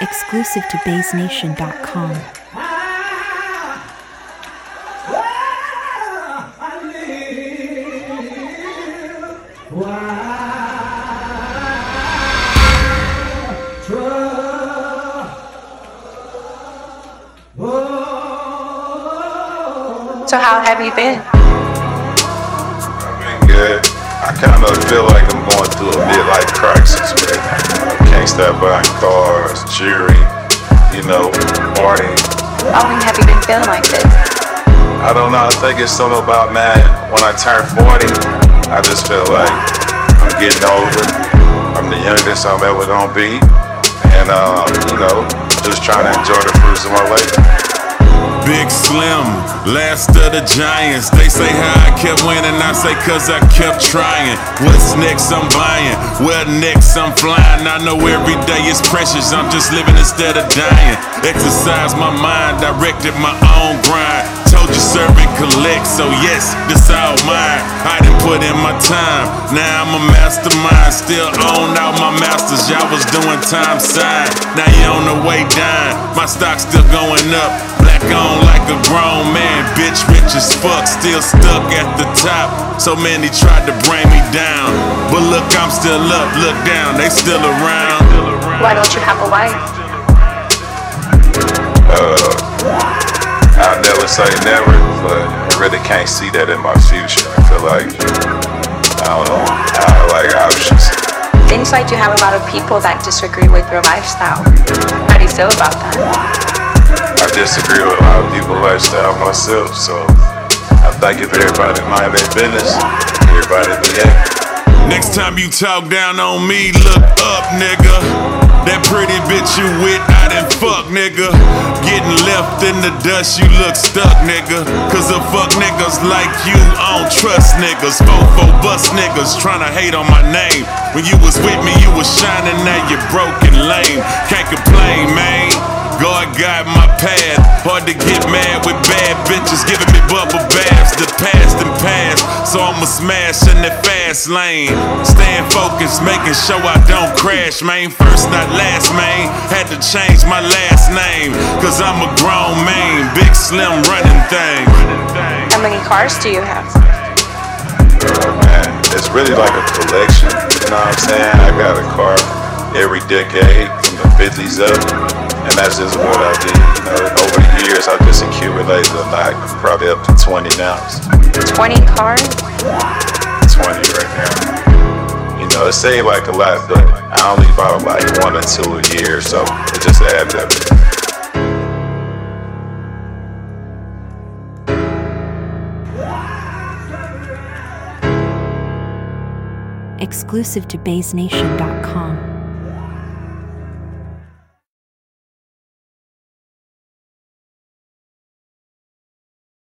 Exclusive to BaseNation.com. So how have you been? I've been good. I kind of feel like I'm going through a midlife crisis right now. I can't stop buying cars, jewelry, partying. How long have you been feeling like this? I don't know. I think it's something about, man, when I turn 40, I just feel like I'm getting older. I'm the youngest I'm ever gonna be. And, just trying to enjoy the fruits of my labor. Big Slim, last of the giants. They say how I kept winning, I say cause I kept trying. What's next I'm buying, where next I'm flying. I know every day is precious, I'm just living instead of dying. Exercise my mind, directed my own grind. Told you serve and collect, so yes, this all mine. I done put in my time, now I'm a mastermind. Still own all my masters, y'all was doing time side. Now you on the way down, my stock still going up. Black on like a grown man, bitch rich as fuck, still stuck at the top. So many tried to bring me down, but look, I'm still up, look down, they still around. Why don't you have a wife? I'll never say never, but I really can't see that in my future. I feel like, I don't know, I like options. Seems like you have a lot of people that disagree with your lifestyle. How do you feel about that? I disagree with a lot of people's lifestyle myself, so I think if everybody mind their business, everybody be happy. Next time you talk down on me, look up, nigga. That pretty bitch you with, I done fuck, nigga. Getting left in the dust, you look stuck, nigga. Cause the fuck niggas like you, I don't trust niggas. Fofo bust niggas tryna hate on my name. When you was with me, you was shining, now you broken lame. Can't complain, man. God got my path. Hard to get mad with bad bitches giving me bubble baths. The past and past, so I'ma smash in the fast lane. Staying focused, making sure I don't crash, man. First not last, man. Had to change my last name, cause I'm a grown man. Big Slim running thing. How many cars do you have? Man, it's really like a collection. You know what I'm saying? I got a car every decade from the 50s up. And that's just what I did, over the years I just accumulated a lot, probably up to 20 now. 20 cars? 20 right now. It seemed like a lot, but I only bought like 1 or 2 a year, so it just adds up. Exclusive to BaseNation.com.